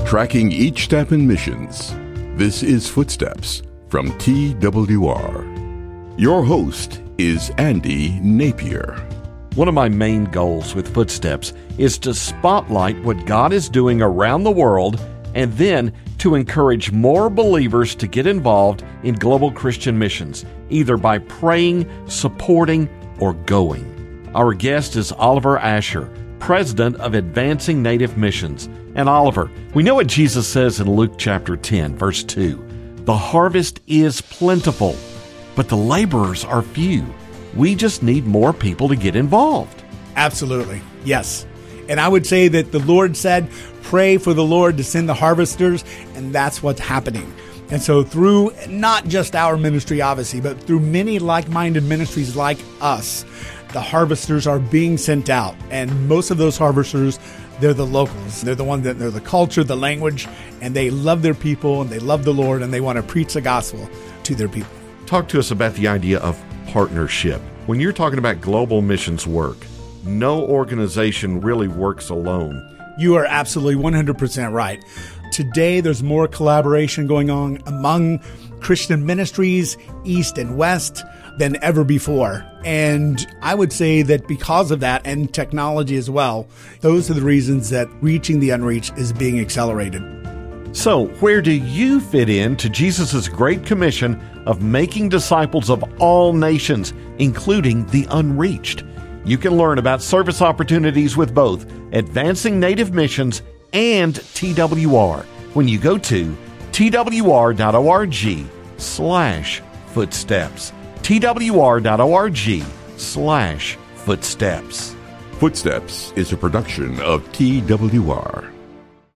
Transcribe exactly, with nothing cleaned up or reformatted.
tracking each step in missions. This is Footsteps from T W R. Your host is Andy Napier. One of my main goals with Footsteps is to spotlight what God is doing around the world and then to encourage more believers to get involved in global Christian missions, either by praying, supporting, or going. Our guest is Oliver Asher, President of Advancing Native Missions. And Oliver, we know what Jesus says in Luke chapter ten, verse two. The harvest is plentiful, but the laborers are few. We just need more people to get involved. Absolutely, yes. And I would say that the Lord said, pray for the Lord to send the harvesters, and that's what's happening. And so through not just our ministry, obviously, but through many like-minded ministries like us, the harvesters are being sent out. And most of those harvesters, they're the locals. They're the ones that they're the culture, the language, and they love their people, and they love the Lord, and they want to preach the gospel to their people. Talk to us about the idea of partnership. When you're talking about global missions work, no organization really works alone. You are absolutely one hundred percent right. Today, there's more collaboration going on among Christian ministries, East and West, than ever before. And I would say that because of that, and technology as well, those are the reasons that reaching the unreached is being accelerated. So, where do you fit in to Jesus' great commission of making disciples of all nations, including the unreached? You can learn about service opportunities with both Advancing Native Missions and T W R when you go to twr.org slash footsteps. twr.org slash footsteps. Footsteps is a production of T W R.